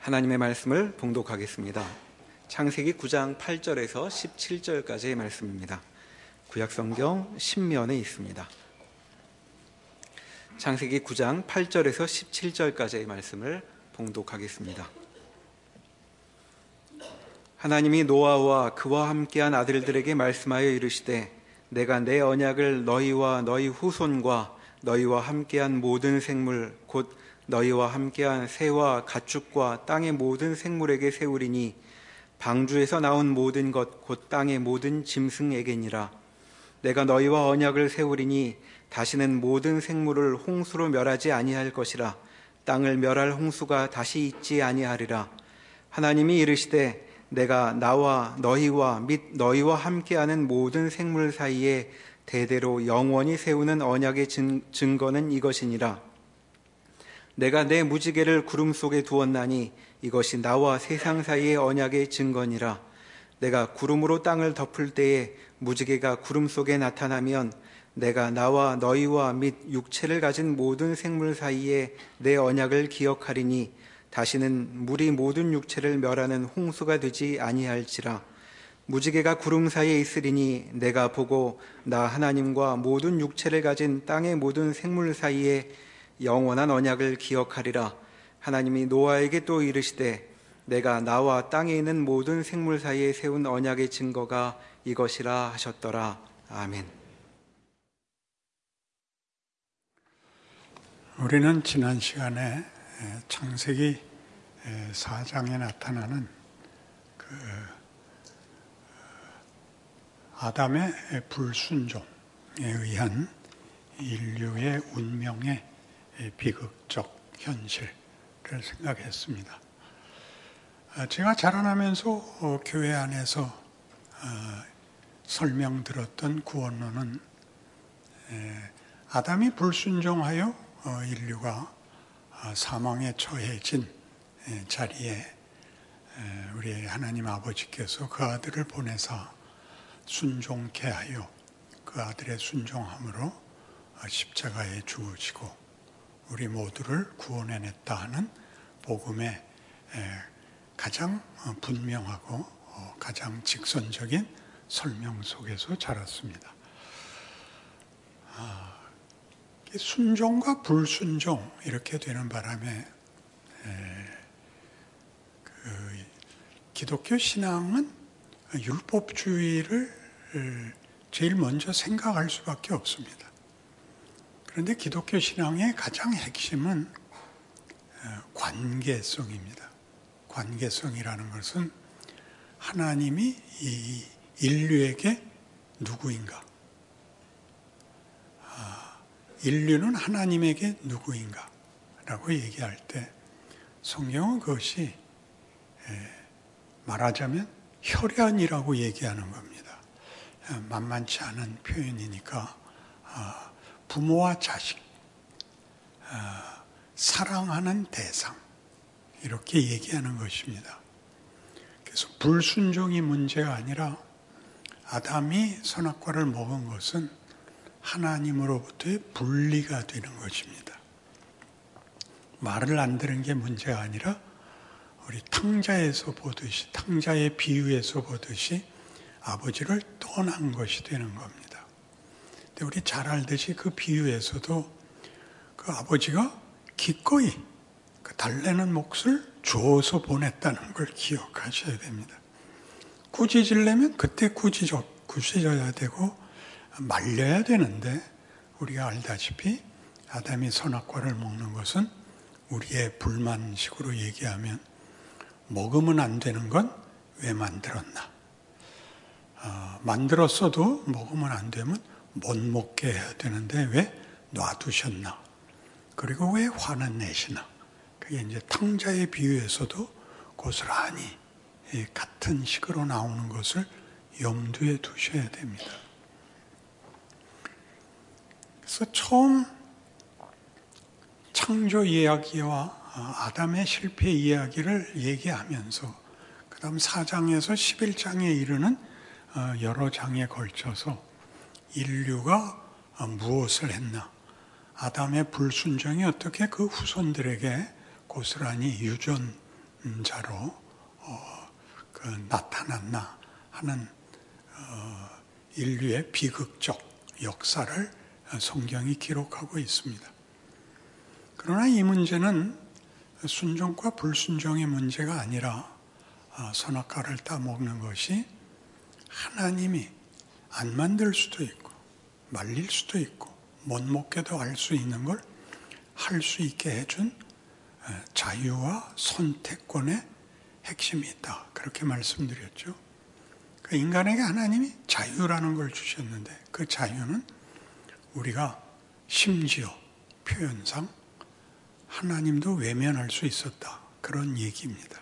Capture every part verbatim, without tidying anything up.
하나님의 말씀을 봉독하겠습니다. 창세기 구 장 팔 절에서 십칠 절까지의 말씀입니다. 구약성경 신명에 있습니다. 창세기 구 장 팔 절에서 십칠 절까지의 말씀을 봉독하겠습니다. 하나님이 노아와 그와 함께한 아들들에게 말씀하여 이르시되 내가 내 언약을 너희와 너희 후손과 너희와 함께한 모든 생물 곧 너희와 함께한 새와 가축과 땅의 모든 생물에게 세우리니 방주에서 나온 모든 것 곧 땅의 모든 짐승에게니라. 내가 너희와 언약을 세우리니 다시는 모든 생물을 홍수로 멸하지 아니할 것이라. 땅을 멸할 홍수가 다시 있지 아니하리라. 하나님이 이르시되 내가 나와 너희와 및 너희와 함께하는 모든 생물 사이에 대대로 영원히 세우는 언약의 증거는 이것이니라. 내가 내 무지개를 구름 속에 두었나니 이것이 나와 세상 사이의 언약의 증거니라. 내가 구름으로 땅을 덮을 때에 무지개가 구름 속에 나타나면 내가 나와 너희와 및 육체를 가진 모든 생물 사이에 내 언약을 기억하리니 다시는 물이 모든 육체를 멸하는 홍수가 되지 아니할지라. 무지개가 구름 사이에 있으리니 내가 보고 나 하나님과 모든 육체를 가진 땅의 모든 생물 사이에 영원한 언약을 기억하리라. 하나님이 노아에게 또 이르시되 내가 나와 땅에 있는 모든 생물 사이에 세운 언약의 증거가 이것이라 하셨더라. 아멘. 우리는 지난 시간에 창세기 사 장에 나타나는 그 아담의 불순종에 의한 인류의 운명의 비극적 현실을 생각했습니다. 제가 자라나면서 교회 안에서 설명 들었던 구원론은 아담이 불순종하여 인류가 사망에 처해진 자리에 우리 하나님 아버지께서 그 아들을 보내사 순종케 하여 그 아들의 순종함으로 십자가에 죽으시고 우리 모두를 구원해냈다 하는 복음의 가장 분명하고 가장 직선적인 설명 속에서 자랐습니다. 순종과 불순종 이렇게 되는 바람에 그 기독교 신앙은 율법주의를 제일 먼저 생각할 수밖에 없습니다. 그런데 기독교 신앙의 가장 핵심은 관계성입니다. 관계성이라는 것은 하나님이 이 인류에게 누구인가? 인류는 하나님에게 누구인가? 라고 얘기할 때 성경은 그것이 말하자면 혈연이라고 얘기하는 겁니다. 만만치 않은 표현이니까 부모와 자식, 사랑하는 대상 이렇게 얘기하는 것입니다. 그래서 불순종이 문제가 아니라 아담이 선악과를 먹은 것은 하나님으로부터의 분리가 되는 것입니다. 말을 안 들은 게 문제가 아니라 우리 탕자에서 보듯이 탕자의 비유에서 보듯이 아버지를 떠난 것이 되는 겁니다. 근데 우리 잘 알듯이 그 비유에서도 그 아버지가 기꺼이 그 달래는 몫을 줘서 보냈다는 걸 기억하셔야 됩니다. 꾸짖으려면 그때 꾸짖어, 꾸짖어야 되고 말려야 되는데 우리가 알다시피 아담이 선악과를 먹는 것은 우리의 불만식으로 얘기하면 먹으면 안 되는 건 왜 만들었나? 어, 만들었어도 먹으면 안 되면 못 먹게 해야 되는데 왜 놔두셨나? 그리고 왜 화는 내시나? 그게 이제 탕자의 비유에서도 고스란히 같은 식으로 나오는 것을 염두에 두셔야 됩니다. 그래서 처음 창조 이야기와 아담의 실패 이야기를 얘기하면서 그 다음 사 장에서 십일 장에 이르는 여러 장에 걸쳐서 인류가 무엇을 했나, 아담의 불순종이 어떻게 그 후손들에게 고스란히 유전되어 자로 어, 그 나타났나 하는 어, 인류의 비극적 역사를 성경이 기록하고 있습니다. 그러나 이 문제는 순종과 불순종의 문제가 아니라 선악과를 따먹는 것이 하나님이 안 만들 수도 있고 말릴 수도 있고 못 먹게도 할 수 있는 걸 할 수 있게 해준 자유와 선택권의 핵심이 있다. 그렇게 말씀드렸죠. 그 인간에게 하나님이 자유라는 걸 주셨는데 그 자유는 우리가 심지어 표현상 하나님도 외면할 수 있었다. 그런 얘기입니다.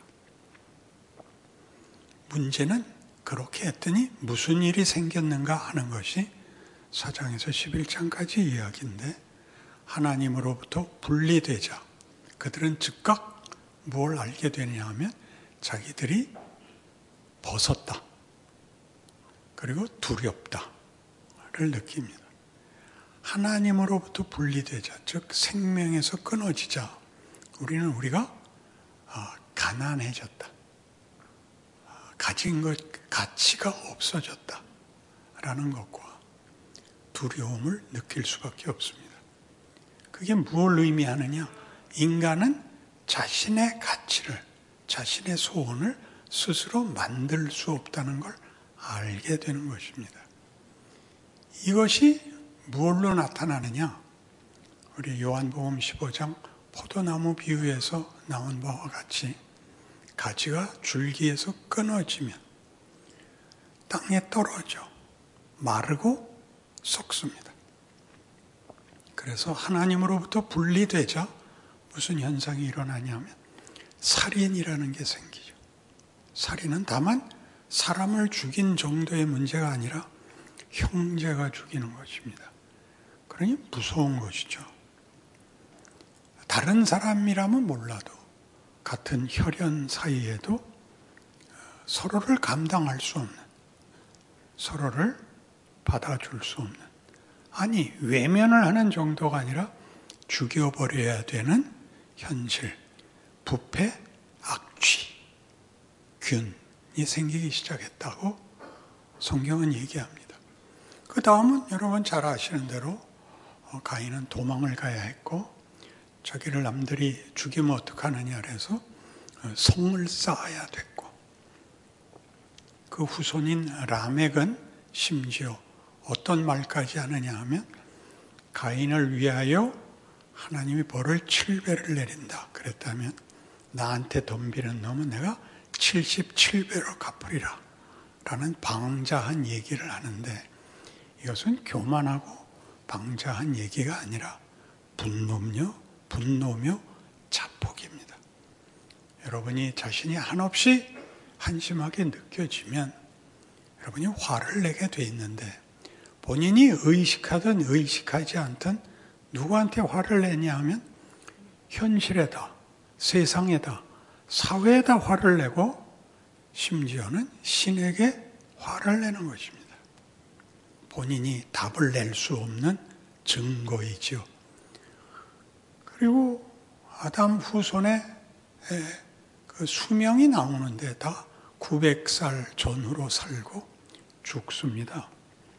문제는 그렇게 했더니 무슨 일이 생겼는가 하는 것이 사 장에서 십일 장까지 이야기인데 하나님으로부터 분리되자 그들은 즉각 뭘 알게 되냐 하면 자기들이 벗었다. 그리고 두렵다를 느낍니다. 하나님으로부터 분리되자, 즉 생명에서 끊어지자 우리는 우리가 가난해졌다. 가진 것 가치가 없어졌다라는 것과 두려움을 느낄 수밖에 없습니다. 그게 무엇을 의미하느냐? 인간은 자신의 가치를, 자신의 소원을 스스로 만들 수 없다는 걸 알게 되는 것입니다. 이것이 무엇로 나타나느냐? 우리 요한복음 십오 장 포도나무 비유에서 나온 바와 같이 가지가 줄기에서 끊어지면 땅에 떨어져 마르고 썩습니다. 그래서 하나님으로부터 분리되자 무슨 현상이 일어나냐면 살인이라는 게 생기죠. 살인은 다만 사람을 죽인 정도의 문제가 아니라 형제가 죽이는 것입니다. 그러니 무서운 것이죠. 다른 사람이라면 몰라도 같은 혈연 사이에도 서로를 감당할 수 없는, 서로를 받아줄 수 없는, 아니 외면을 하는 정도가 아니라 죽여버려야 되는 현실, 부패, 악취, 균이 생기기 시작했다고 성경은 얘기합니다. 그 다음은 여러분 잘 아시는 대로 가인은 도망을 가야 했고 자기를 남들이 죽이면 어떡하느냐 그래서 성을 쌓아야 됐고 그 후손인 라멕은 심지어 어떤 말까지 하느냐 하면 가인을 위하여 하나님이 벌을 칠 배를 내린다 그랬다면 나한테 덤비는 놈은 내가 칠십칠 배로 갚으리라 라는 방자한 얘기를 하는데 이것은 교만하고 방자한 얘기가 아니라 분노며 분노며 자폭입니다. 여러분이 자신이 한없이 한심하게 느껴지면 여러분이 화를 내게 돼 있는데 본인이 의식하든 의식하지 않든 누구한테 화를 내냐 하면 현실에다, 세상에다, 사회에다 화를 내고 심지어는 신에게 화를 내는 것입니다. 본인이 답을 낼 수 없는 증거이지요. 그리고 아담 후손의 그 수명이 나오는데 다 구백 살 전후로 살고 죽습니다.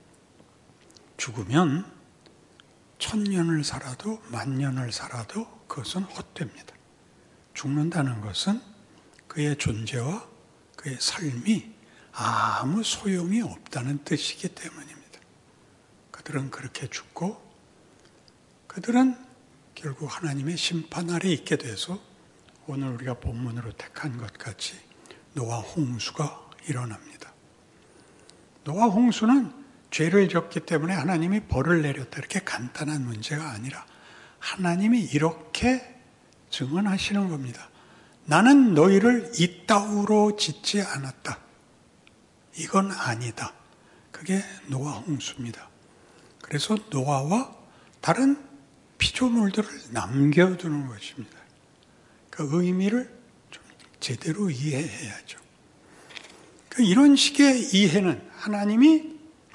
죽으면 천년을 살아도 만년을 살아도 그것은 헛됩니다. 죽는다는 것은 그의 존재와 그의 삶이 아무 소용이 없다는 뜻이기 때문입니다. 그들은 그렇게 죽고 그들은 결국 하나님의 심판 아래 있게 돼서 오늘 우리가 본문으로 택한 것 같이 노아 홍수가 일어납니다. 노아 홍수는 죄를 졌기 때문에 하나님이 벌을 내렸다 이렇게 간단한 문제가 아니라 하나님이 이렇게 증언하시는 겁니다. 나는 너희를 이따위로 짓지 않았다. 이건 아니다. 그게 노아 홍수입니다. 그래서 노아와 다른 피조물들을 남겨두는 것입니다. 그 의미를 좀 제대로 이해해야죠. 이런 식의 이해는 하나님이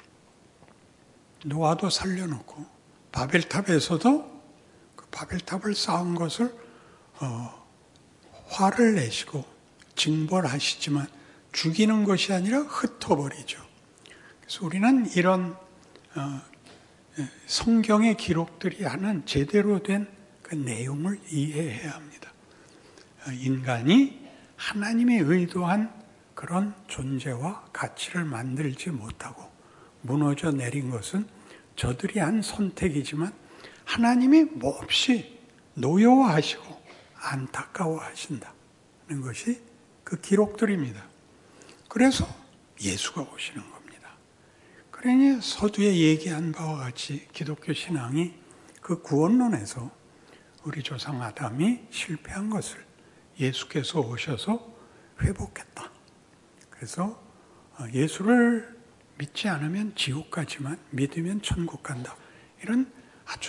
노아도 살려놓고 바벨탑에서도 그 바벨탑을 쌓은 것을 어, 화를 내시고 징벌하시지만 죽이는 것이 아니라 흩어버리죠. 그래서 우리는 이런 어, 성경의 기록들이 하는 제대로 된 그 내용을 이해해야 합니다. 인간이 하나님의 의도한 그런 존재와 가치를 만들지 못하고 무너져 내린 것은 저들이 한 선택이지만 하나님이 몹시 노여워하시고 안타까워하신다는 것이 그 기록들입니다. 그래서 예수가 오시는 겁니다. 그러니 서두에 얘기한 바와 같이 기독교 신앙이 그 구원론에서 우리 조상 아담이 실패한 것을 예수께서 오셔서 회복했다. 그래서 예수를 믿지 않으면 지옥 가지만 믿으면 천국 간다. 이런 아주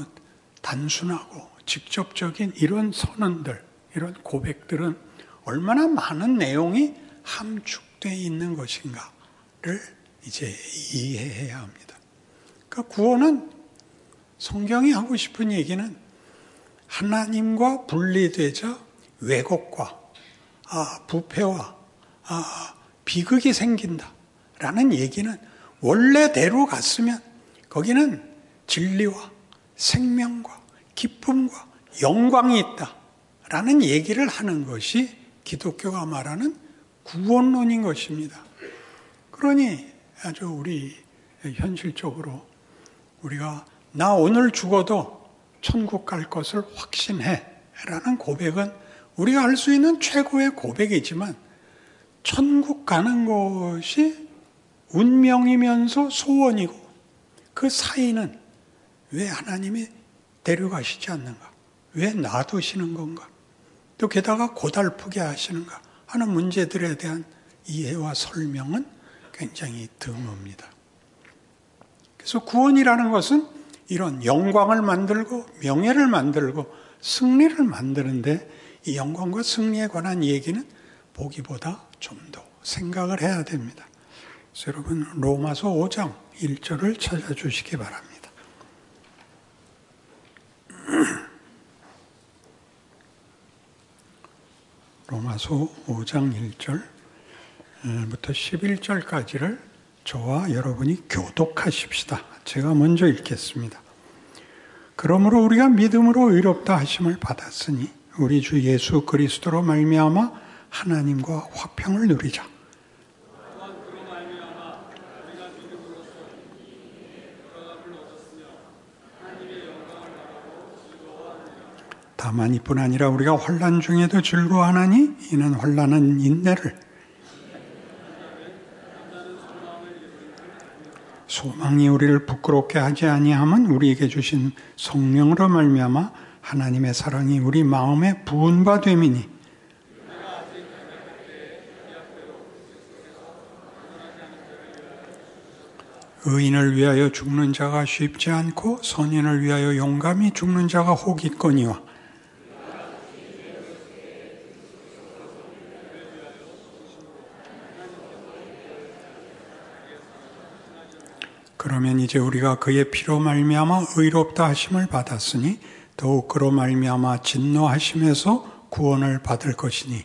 단순하고 직접적인 이런 선언들, 이런 고백들은 얼마나 많은 내용이 함축되어 있는 것인가를 이제 이해해야 합니다. 그러니까 구원은 성경이 하고 싶은 얘기는 하나님과 분리되자 왜곡과 아, 부패와 아, 비극이 생긴다라는 얘기는 원래대로 갔으면 거기는 진리와 생명과 기쁨과 영광이 있다라는 얘기를 하는 것이 기독교가 말하는 구원론인 것입니다. 그러니 아주 우리 현실적으로 우리가 나 오늘 죽어도 천국 갈 것을 확신해 라는 고백은 우리가 할 수 있는 최고의 고백이지만 천국 가는 것이 운명이면서 소원이고 그 사이는 왜 하나님이 데려가시지 않는가? 왜 놔두시는 건가? 또 게다가 고달프게 하시는가? 하는 문제들에 대한 이해와 설명은 굉장히 드뭅니다. 그래서 구원이라는 것은 이런 영광을 만들고 명예를 만들고 승리를 만드는데 이 영광과 승리에 관한 얘기는 보기보다 좀 더 생각을 해야 됩니다. 그래서 여러분 로마서 오 장 일 절을 찾아주시기 바랍니다. 로마서 오 장 일 절부터 십일 절까지를 저와 여러분이 교독하십시다. 제가 먼저 읽겠습니다. 그러므로 우리가 믿음으로 의롭다 하심을 받았으니 우리 주 예수 그리스도로 말미암아 하나님과 화평을 누리자. 다만 이뿐 아니라 우리가 환난 중에도 즐거워하나니 이는 환난은 인내를 소망이 우리를 부끄럽게 하지 아니함은 우리에게 주신 성령으로 말미암아 하나님의 사랑이 우리 마음에 부은 바 됨이니 의인을 위하여 죽는 자가 쉽지 않고 선인을 위하여 용감히 죽는 자가 혹 있거니와 그러면 이제 우리가 그의 피로 말미암아 의롭다 하심을 받았으니 더욱 그로 말미암아 진노하심에서 구원을 받을 것이니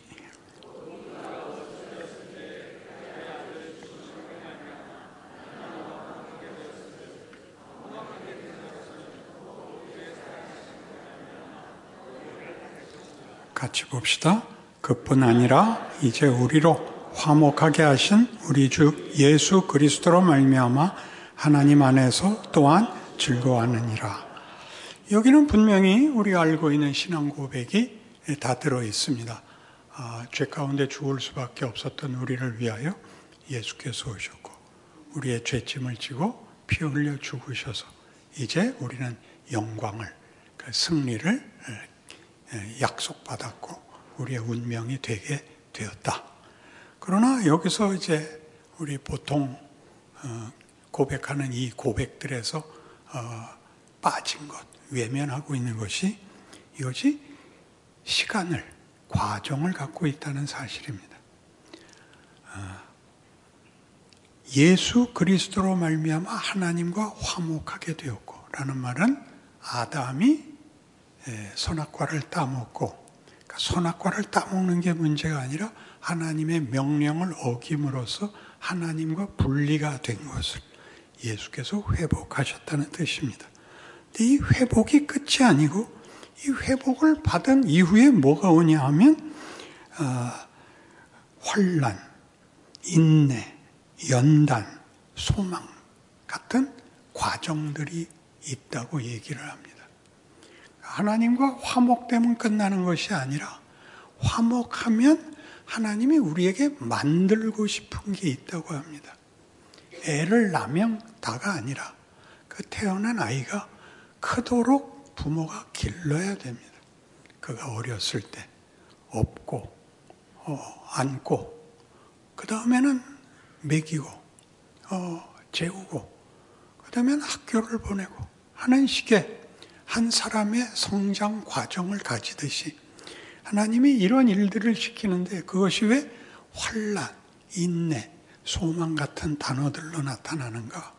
같이 봅시다. 그뿐 아니라 이제 우리로 화목하게 하신 우리 주 예수 그리스도로 말미암아 하나님 안에서 또한 즐거워하느니라. 여기는 분명히 우리가 알고 있는 신앙 고백이 다 들어 있습니다. 아, 죄 가운데 죽을 수밖에 없었던 우리를 위하여 예수께서 오셨고 우리의 죄짐을 지고 피 흘려 죽으셔서 이제 우리는 영광을, 그 승리를 약속받았고 우리의 운명이 되게 되었다. 그러나 여기서 이제 우리 보통 어, 고백하는 이 고백들에서 어, 빠진 것, 외면하고 있는 것이 이것이 시간을, 과정을 갖고 있다는 사실입니다. 어, 예수 그리스도로 말미암아 하나님과 화목하게 되었고 라는 말은 아담이 선악과를 따먹고 선악과를 따먹는 게 문제가 아니라 하나님의 명령을 어김으로써 하나님과 분리가 된 것을 예수께서 회복하셨다는 뜻입니다. 근데 이 회복이 끝이 아니고 이 회복을 받은 이후에 뭐가 오냐 하면 어, 환난, 인내, 연단, 소망 같은 과정들이 있다고 얘기를 합니다. 하나님과 화목되면 끝나는 것이 아니라 화목하면 하나님이 우리에게 만들고 싶은 게 있다고 합니다. 애를 낳으면 다가 아니라 그 태어난 아이가 크도록 부모가 길러야 됩니다. 그가 어렸을 때 업고 어, 안고 그 다음에는 먹이고 어, 재우고 그 다음에는 학교를 보내고 하는 식의 한 사람의 성장 과정을 가지듯이 하나님이 이런 일들을 시키는데 그것이 왜 환난, 인내, 소망 같은 단어들로 나타나는가?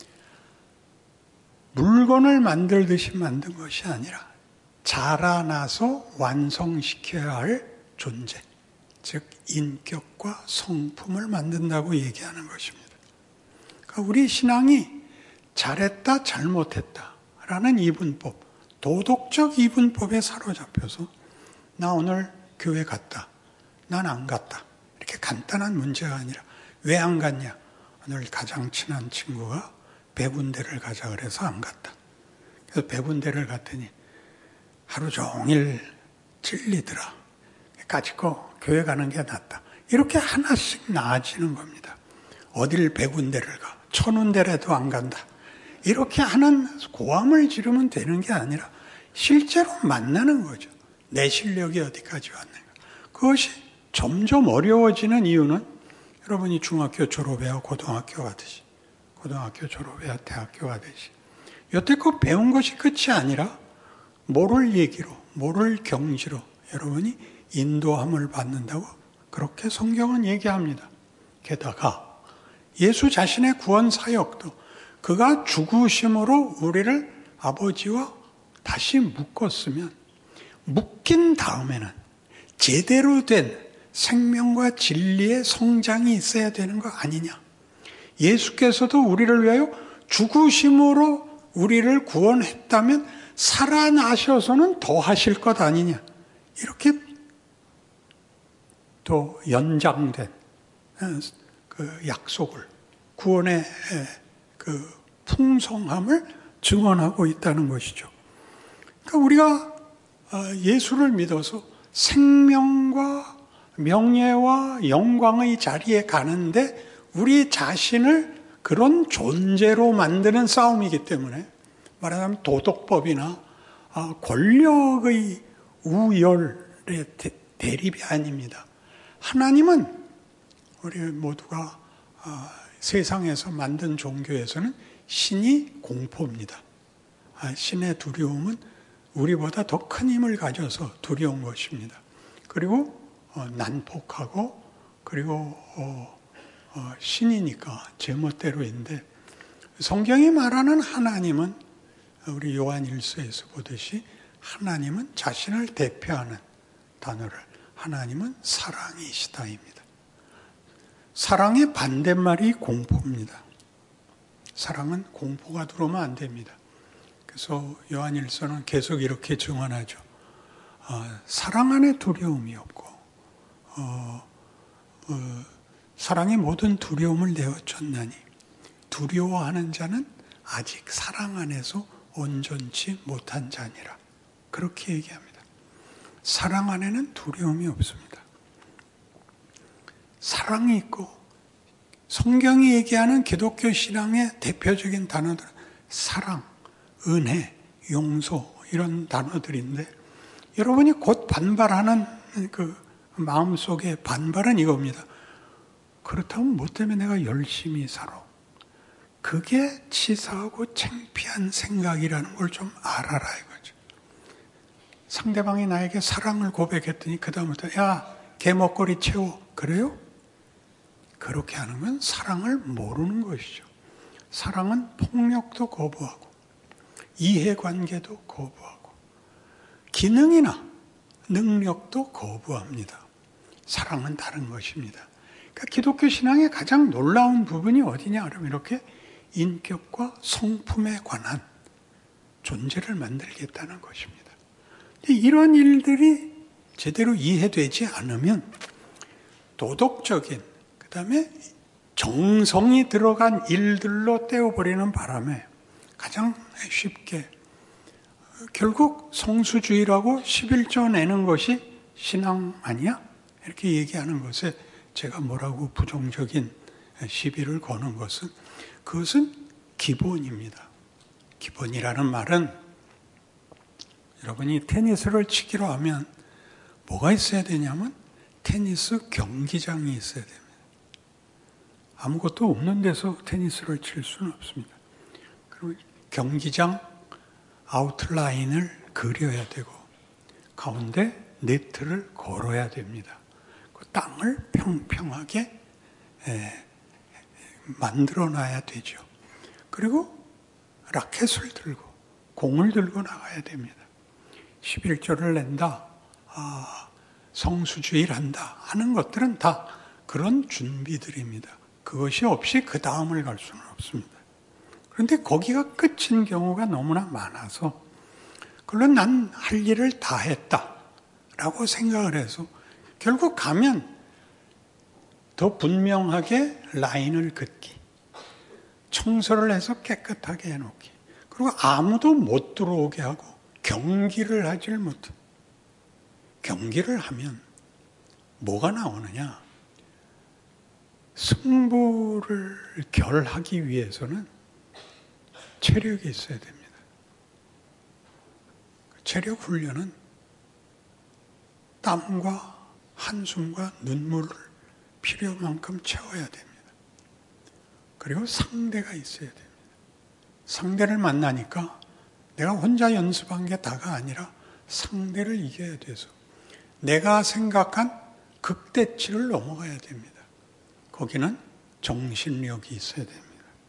물건을 만들듯이 만든 것이 아니라 자라나서 완성시켜야 할 존재, 즉 인격과 성품을 만든다고 얘기하는 것입니다. 그러니까 우리 신앙이 잘했다, 잘못했다 라는 이분법, 도덕적 이분법에 사로잡혀서 나 오늘 교회 갔다, 난 안 갔다 이렇게 간단한 문제가 아니라 왜 안 갔냐? 오늘 가장 친한 친구가 배군대를 가자 그래서 안 갔다. 그래서 배군대를 갔더니 하루 종일 찔리더라. 까짓거 교회 가는 게 낫다. 이렇게 하나씩 나아지는 겁니다. 어딜 배군대를 가? 천운대라도 안 간다. 이렇게 하는 고함을 지르면 되는 게 아니라 실제로 만나는 거죠. 내 실력이 어디까지 왔는가. 그것이 점점 어려워지는 이유는 여러분이 중학교 졸업해야 고등학교 가듯이, 고등학교 졸업해야 대학교 가듯이 여태껏 배운 것이 끝이 아니라 모를 얘기로, 모를 경지로 여러분이 인도함을 받는다고 그렇게 성경은 얘기합니다. 게다가 예수 자신의 구원 사역도 그가 죽으심으로 우리를 아버지와 다시 묶었으면 묶인 다음에는 제대로 된 생명과 진리의 성장이 있어야 되는 거 아니냐. 예수께서도 우리를 위하여 죽으심으로 우리를 구원했다면 살아나셔서는 더 하실 것 아니냐. 이렇게 또 연장된 그 약속을, 구원의 그 풍성함을 증언하고 있다는 것이죠. 그러니까 우리가 예수를 믿어서 생명과 명예와 영광의 자리에 가는데 우리 자신을 그런 존재로 만드는 싸움이기 때문에 말하자면 도덕법이나 권력의 우열의 대립이 아닙니다. 하나님은 우리 모두가 세상에서 만든 종교에서는 신이 공포입니다. 신의 두려움은 우리보다 더 큰 힘을 가져서 두려운 것입니다. 그리고 난폭하고 그리고 어, 어, 신이니까 제멋대로인데 성경이 말하는 하나님은 우리 요한일서에서 보듯이 하나님은 자신을 대표하는 단어를 하나님은 사랑이시다입니다. 사랑의 반대말이 공포입니다. 사랑은 공포가 들어오면 안 됩니다. 그래서 요한일서는 계속 이렇게 증언하죠. 어, 사랑 안에 두려움이 없고 어, 어, 사랑이 모든 두려움을 내어쫓나니 두려워하는 자는 아직 사랑 안에서 온전치 못한 자니라. 그렇게 얘기합니다. 사랑 안에는 두려움이 없습니다. 사랑이 있고 성경이 얘기하는 기독교 신앙의 대표적인 단어들은 사랑, 은혜, 용서 이런 단어들인데 여러분이 곧 반발하는 그 마음속의 반발은 이겁니다. 그렇다면 뭐 때문에 내가 열심히 살아? 그게 치사하고 창피한 생각이라는 걸 좀 알아라 이거죠. 상대방이 나에게 사랑을 고백했더니 그 다음부터 야, 개 먹거리 채워. 그래요? 그렇게 하는 건 사랑을 모르는 것이죠. 사랑은 폭력도 거부하고 이해관계도 거부하고 기능이나 능력도 거부합니다. 사랑은 다른 것입니다. 그러니까 기독교 신앙의 가장 놀라운 부분이 어디냐 그러면 이렇게 인격과 성품에 관한 존재를 만들겠다는 것입니다. 이런 일들이 제대로 이해되지 않으면 도덕적인, 그 다음에 정성이 들어간 일들로 떼어버리는 바람에 가장 쉽게 결국 성수주의라고 십일조 내는 것이 신앙 아니야? 이렇게 얘기하는 것에 제가 뭐라고 부정적인 시비를 거는 것은 그것은 기본입니다. 기본이라는 말은 여러분이 테니스를 치기로 하면 뭐가 있어야 되냐면 테니스 경기장이 있어야 됩니다. 아무것도 없는 데서 테니스를 칠 수는 없습니다. 그리고 경기장 아웃라인을 그려야 되고 가운데 네트를 걸어야 됩니다. 그 땅을 평평하게 에, 만들어 놔야 되죠. 그리고 라켓을 들고 공을 들고 나가야 됩니다. 십일조를 낸다, 아, 성수주의를 한다 하는 것들은 다 그런 준비들입니다. 그것이 없이 그 다음을 갈 수는 없습니다. 그런데 거기가 끝인 경우가 너무나 많아서 그걸로 난 할 일을 다 했다라고 생각을 해서 결국 가면 더 분명하게 라인을 긋기, 청소를 해서 깨끗하게 해놓기, 그리고 아무도 못 들어오게 하고 경기를 하질 못해. 경기를 하면 뭐가 나오느냐? 승부를 결하기 위해서는 체력이 있어야 됩니다. 체력 훈련은 땀과 한숨과 눈물을 필요만큼 채워야 됩니다. 그리고 상대가 있어야 됩니다. 상대를 만나니까 내가 혼자 연습한 게 다가 아니라 상대를 이겨야 돼서 내가 생각한 극대치를 넘어가야 됩니다. 거기는 정신력이 있어야 됩니다.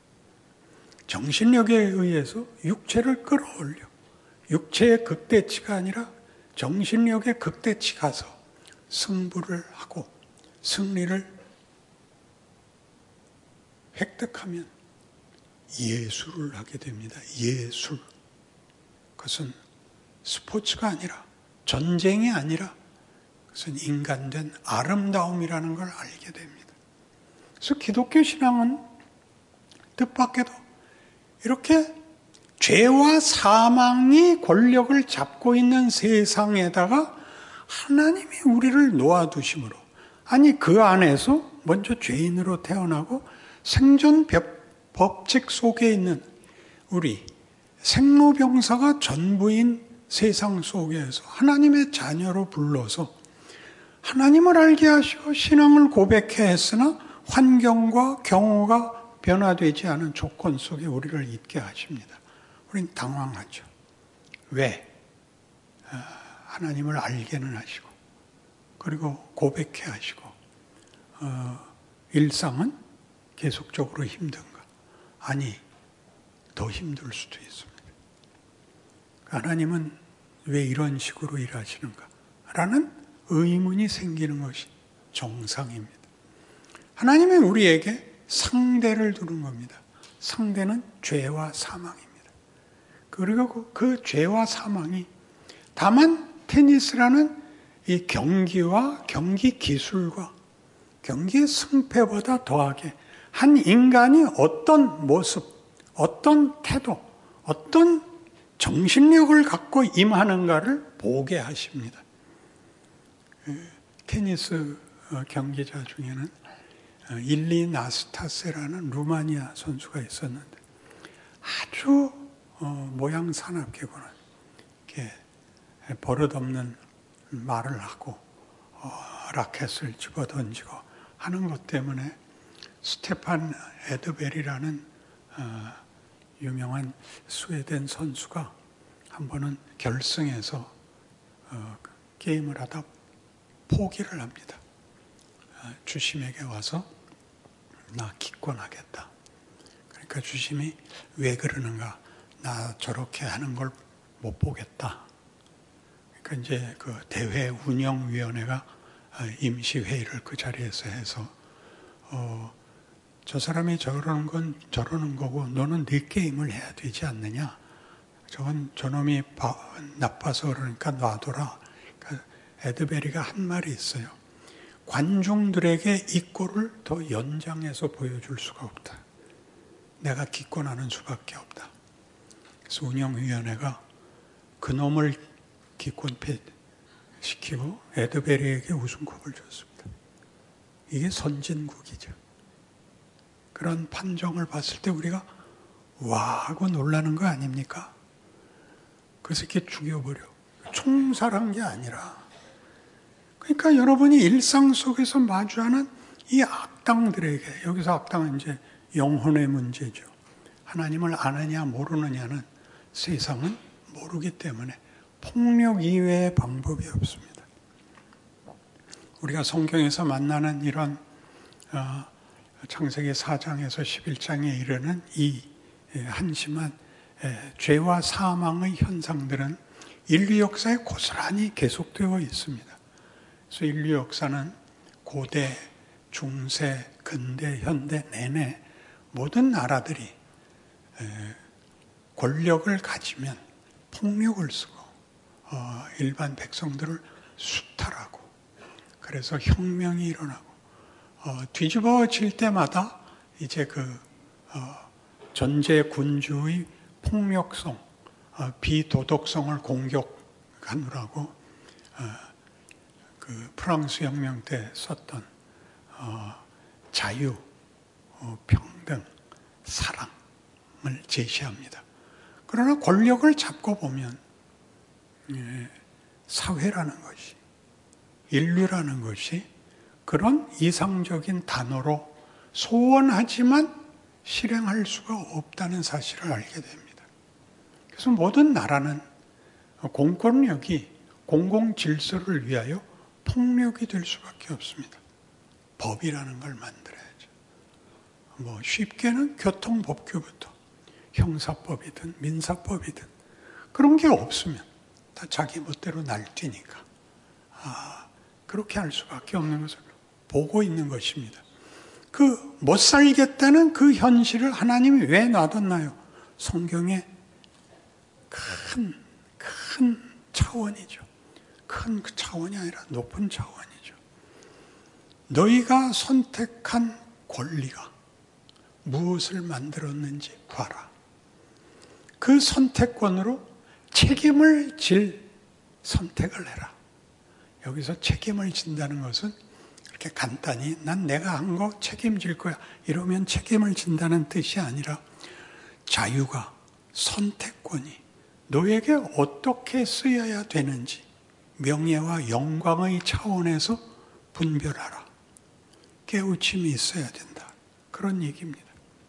정신력에 의해서 육체를 끌어올려. 육체의 극대치가 아니라 정신력의 극대치 가서 승부를 하고 승리를 획득하면 예술을 하게 됩니다. 예술. 그것은 스포츠가 아니라 전쟁이 아니라 그것은 인간된 아름다움이라는 걸 알게 됩니다. 그래서 기독교 신앙은 뜻밖에도 이렇게 죄와 사망이 권력을 잡고 있는 세상에다가 하나님이 우리를 놓아두심으로, 아니 그 안에서 먼저 죄인으로 태어나고 생존 법칙 속에 있는 우리 생로병사가 전부인 세상 속에서 하나님의 자녀로 불러서 하나님을 알게 하시고 신앙을 고백해 했으나 환경과 경우가 변화되지 않은 조건 속에 우리를 있게 하십니다. 우린 당황하죠. 왜? 하나님을 알게는 하시고 그리고 고백해 하시고 어, 일상은 계속적으로 힘든가? 아니, 더 힘들 수도 있습니다. 하나님은 왜 이런 식으로 일하시는가? 라는 의문이 생기는 것이 정상입니다. 하나님은 우리에게 상대를 두는 겁니다. 상대는 죄와 사망입니다. 그리고 그 죄와 사망이 다만 테니스라는 이 경기와 경기 기술과 경기의 승패보다 더하게 한 인간이 어떤 모습, 어떤 태도, 어떤 정신력을 갖고 임하는가를 보게 하십니다. 테니스 경기자 중에는 일리 나스타세라는 루마니아 선수가 있었는데 아주 모양 사납게구나 이렇게 버릇없는 말을 하고 라켓을 집어 던지고 하는 것 때문에 스테판 에드벨이라는 유명한 스웨덴 선수가 한 번은 결승에서 게임을 하다 포기를 합니다. 주심에게 와서 나 기권하겠다. 그러니까 주심이 왜 그러는가? 나 저렇게 하는 걸 못 보겠다. 그러니까 그 이제 그 대회 운영위원회가 임시회의를 그 자리에서 해서, 어, 저 사람이 저러는 건 저러는 거고, 너는 네 게임을 해야 되지 않느냐? 저건 저놈이 바, 나빠서 그러니까 놔둬라. 그러니까 에드베리가 한 말이 있어요. 관중들에게 이 꼴을 더 연장해서 보여줄 수가 없다. 내가 기권하는 수밖에 없다. 그래서 운영위원회가 그놈을 기권시키고 에드베리에게 우승컵을 줬습니다. 이게 선진국이죠. 그런 판정을 봤을 때 우리가 와 하고 놀라는 거 아닙니까? 그래서 이렇게 죽여버려. 총살한 게 아니라. 그러니까 여러분이 일상 속에서 마주하는 이 악당들에게, 여기서 악당은 이제 영혼의 문제죠. 하나님을 아느냐 모르느냐는 세상은 모르기 때문에 폭력 이외의 방법이 없습니다. 우리가 성경에서 만나는 이런 어, 창세기 사 장에서 십일 장에 이르는 이 한심한 죄와 사망의 현상들은 인류 역사에 고스란히 계속되어 있습니다. 그래서 인류 역사는 고대, 중세, 근대, 현대 내내 모든 나라들이 권력을 가지면 폭력을 쓰고 일반 백성들을 수탈하고, 그래서 혁명이 일어나고, 뒤집어질 때마다 이제 그 전제 군주의 폭력성, 비도덕성을 공격하느라고 그 프랑스 혁명 때 썼던 자유, 평등, 사랑을 제시합니다. 그러나 권력을 잡고 보면 사회라는 것이, 인류라는 것이 그런 이상적인 단어로 소원하지만 실행할 수가 없다는 사실을 알게 됩니다. 그래서 모든 나라는 공권력이 공공 질서를 위하여 폭력이 될 수밖에 없습니다. 법이라는 걸 만들어야죠. 뭐 쉽게는 교통법규부터 형사법이든 민사법이든 그런 게 없으면 다 자기 멋대로 날뛰니까 아, 그렇게 할 수밖에 없는 것을 보고 있는 것입니다. 그 못 살겠다는 그 현실을 하나님이 왜 놔뒀나요? 성경의 큰, 큰 차원이죠. 큰 그 차원이 아니라 높은 차원이죠. 너희가 선택한 권리가 무엇을 만들었는지 봐라. 그 선택권으로 책임을 질 선택을 해라. 여기서 책임을 진다는 것은 그렇게 간단히 난 내가 한 거 책임질 거야 이러면 책임을 진다는 뜻이 아니라 자유가, 선택권이 너에게 어떻게 쓰여야 되는지 명예와 영광의 차원에서 분별하라. 깨우침이 있어야 된다. 그런 얘기입니다.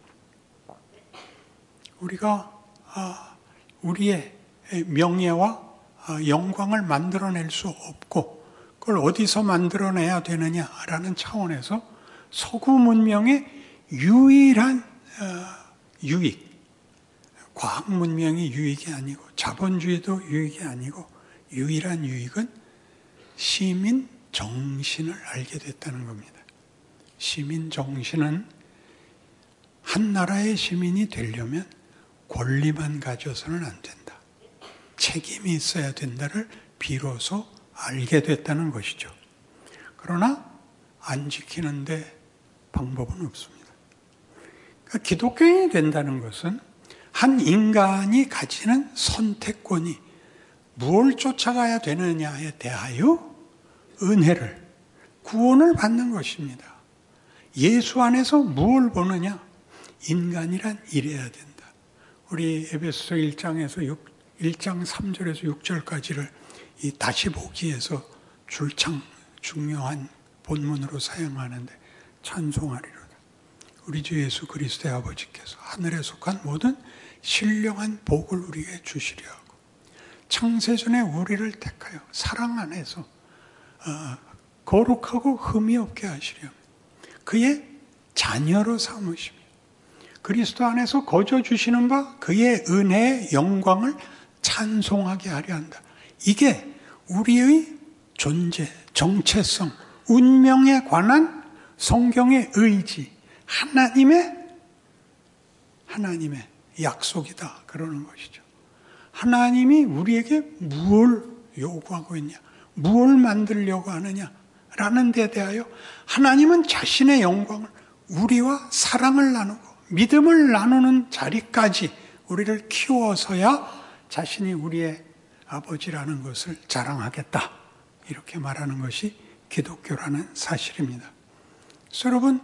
우리가 우리의 명예와 영광을 만들어낼 수 없고 그걸 어디서 만들어내야 되느냐라는 차원에서 서구 문명의 유일한 유익, 과학 문명이 유익이 아니고 자본주의도 유익이 아니고 유일한 유익은 시민 정신을 알게 됐다는 겁니다. 시민 정신은 한 나라의 시민이 되려면 권리만 가져서는 안 된다. 책임이 있어야 된다를 비로소 알게 됐다는 것이죠. 그러나 안 지키는데 방법은 없습니다. 그러니까 기독교인이 된다는 것은 한 인간이 가지는 선택권이 무엇을 쫓아가야 되느냐에 대하여 은혜를, 구원을 받는 것입니다. 예수 안에서 무엇을 보느냐? 인간이란 이래야 된다. 우리 에베소서 일 장에서 일 장 삼 절에서 육 절까지를 이 다시 보기에서 줄창 중요한 본문으로 사용하는데 찬송하리로다. 우리 주 예수 그리스도의 아버지께서 하늘에 속한 모든 신령한 복을 우리에게 주시려 하고 창세전에 우리를 택하여 사랑 안에서 어, 거룩하고 흠이 없게 하시려 그의 자녀로 삼으시며 그리스도 안에서 거저 주시는 바 그의 은혜의 영광을 찬송하게 하려 한다. 이게 우리의 존재, 정체성, 운명에 관한 성경의 의지, 하나님의 하나님의 약속이다 그러는 것이죠. 하나님이 우리에게 무엇을 요구하고 있냐, 무엇을 만들려고 하느냐라는 데 대하여 하나님은 자신의 영광을 우리와 사랑을 나누고 믿음을 나누는 자리까지 우리를 키워서야 자신이 우리의 아버지라는 것을 자랑하겠다 이렇게 말하는 것이 기독교라는 사실입니다. 그래서 여러분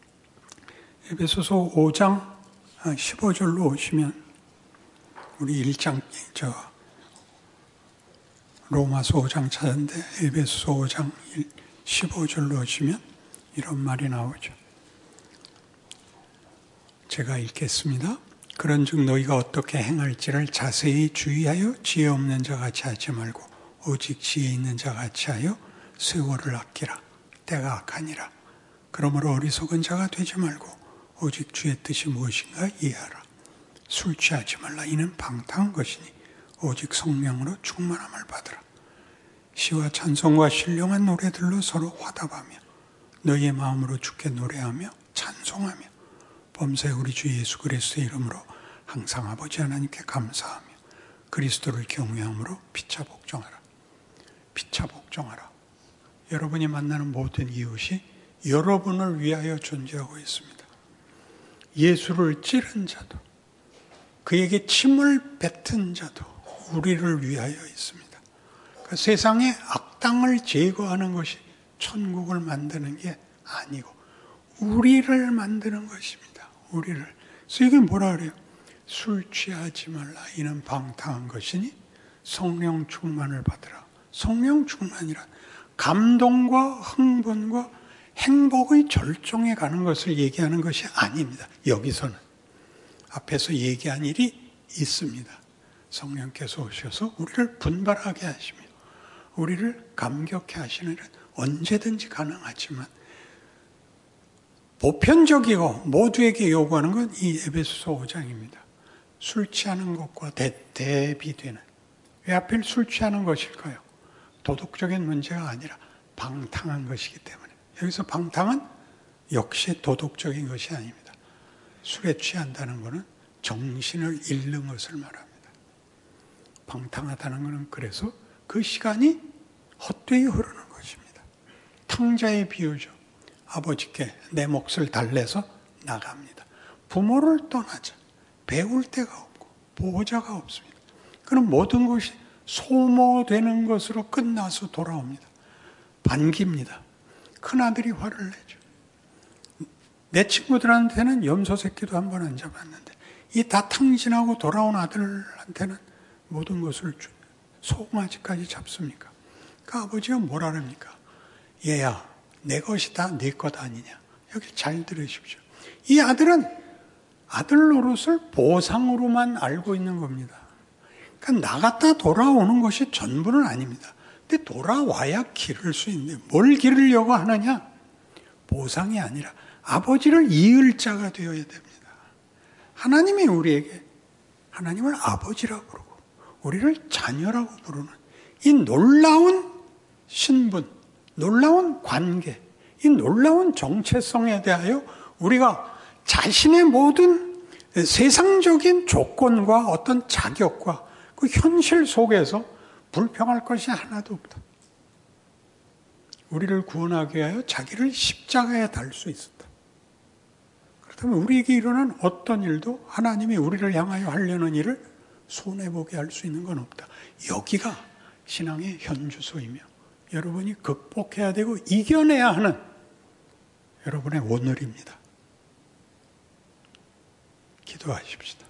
에베소서 오 장 십오 절로 오시면 우리 일 장 저 로마서 오 장 찾았는데 에베소서 오 장 십오 절로 오시면 이런 말이 나오죠. 제가 읽겠습니다. 그런즉 너희가 어떻게 행할지를 자세히 주의하여 지혜 없는 자 같이 하지 말고 오직 지혜 있는 자 같이 하여 세월을 아끼라. 때가 악하니라. 그러므로 어리석은 자가 되지 말고 오직 주의 뜻이 무엇인가 이해하라. 술 취하지 말라. 이는 방탕한 것이니 오직 성령으로 충만함을 받으라. 시와 찬송과 신령한 노래들로 서로 화답하며 너희의 마음으로 주께 노래하며 찬송하며 범사에 우리 주 예수 그리스도의 이름으로 항상 아버지 하나님께 감사하며 그리스도를 경외함으로 피차 복종하라. 피차 복종하라. 여러분이 만나는 모든 이웃이 여러분을 위하여 존재하고 있습니다. 예수를 찌른 자도 그에게 침을 뱉은 자도 우리를 위하여 있습니다. 그 세상의 악당을 제거하는 것이 천국을 만드는 게 아니고 우리를 만드는 것입니다. 우리를. 그래서 이게 뭐라 그래요? 술 취하지 말라. 이는 방탕한 것이니 성령 충만을 받으라. 성령 충만이란 감동과 흥분과 행복의 절정에 가는 것을 얘기하는 것이 아닙니다. 여기서는. 앞에서 얘기한 일이 있습니다. 성령께서 오셔서 우리를 분발하게 하시며 우리를 감격해 하시는 일은 언제든지 가능하지만 보편적이고 모두에게 요구하는 건 이 에베소서 오 장입니다. 술 취하는 것과 대, 대비되는. 왜 하필 술 취하는 것일까요? 도덕적인 문제가 아니라 방탕한 것이기 때문에. 여기서 방탕은 역시 도덕적인 것이 아닙니다. 술에 취한다는 것은 정신을 잃는 것을 말합니다. 방탕하다는 것은 그래서 그 시간이 헛되이 흐르는 것입니다. 탕자의 비유죠. 아버지께 내 몫을 달래서 나갑니다. 부모를 떠나자 배울 데가 없고 보호자가 없습니다. 그럼 모든 것이 소모되는 것으로 끝나서 돌아옵니다. 반깁니다. 큰아들이 화를 내죠. 내 친구들한테는 염소 새끼도 한 번 안 잡았는데 이 다 탕진하고 돌아온 아들한테는 모든 것을 주 송아지까지 잡습니까? 그 아버지가 뭐라 합니까? 얘야 내 것이 다 네 것 아니냐. 여기 잘 들으십시오. 이 아들은 아들 노릇을 보상으로만 알고 있는 겁니다. 그러니까 나갔다 돌아오는 것이 전부는 아닙니다. 근데 돌아와야 기를 수 있는데 뭘 기르려고 하느냐? 보상이 아니라 아버지를 이을 자가 되어야 됩니다. 하나님이 우리에게 하나님을 아버지라고 부르고 우리를 자녀라고 부르는 이 놀라운 신분, 놀라운 관계, 이 놀라운 정체성에 대하여 우리가 자신의 모든 세상적인 조건과 어떤 자격과 그 현실 속에서 불평할 것이 하나도 없다. 우리를 구원하기 위하여 자기를 십자가에 달 수 있었다. 그렇다면 우리에게 일어난 어떤 일도 하나님이 우리를 향하여 하려는 일을 손해보게 할 수 있는 건 없다. 여기가 신앙의 현주소이며 여러분이 극복해야 되고 이겨내야 하는 여러분의 오늘입니다. 기도하십시다.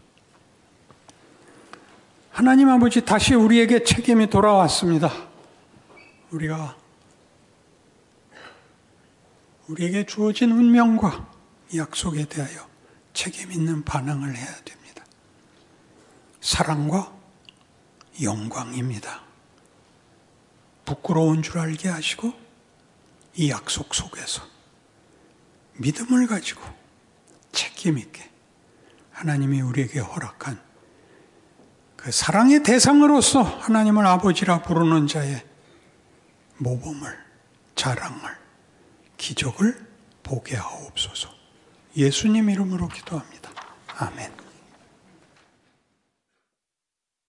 하나님 아버지, 다시 우리에게 책임이 돌아왔습니다. 우리가 우리에게 주어진 운명과 약속에 대하여 책임 있는 반응을 해야 됩니다. 사랑과 영광입니다. 부끄러운 줄 알게 하시고 이 약속 속에서 믿음을 가지고 책임 있게 하나님이 우리에게 허락한 그 사랑의 대상으로서 하나님을 아버지라 부르는 자의 모범을, 자랑을, 기적을 보게 하옵소서. 예수님 이름으로 기도합니다. 아멘.